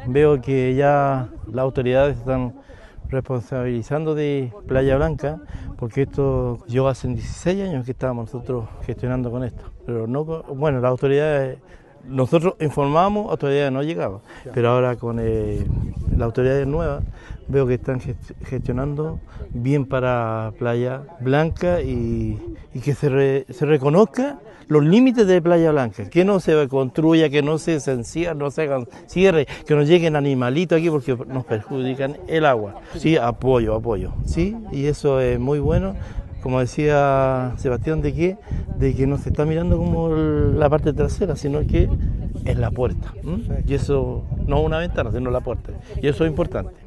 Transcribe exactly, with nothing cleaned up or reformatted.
veo que ya las autoridades están responsabilizando de Playa Blanca, porque esto, yo hace dieciséis años que estábamos nosotros gestionando con esto, pero no, bueno, las autoridades, nosotros informábamos, autoridades no llegaban, pero ahora con eh, las autoridades nuevas veo que están gestionando bien para Playa Blanca y, y que se, re, se reconozca los límites de Playa Blanca, que no se construya, que no se encierre, no se hagan cierre, que no lleguen animalitos aquí porque nos perjudican el agua. Sí, apoyo, apoyo, sí, y eso es muy bueno. Como decía Sebastián, de que, de que no se está mirando como la parte trasera, sino que es la puerta. ¿m? Y eso no es una ventana, sino la puerta. Y eso es importante.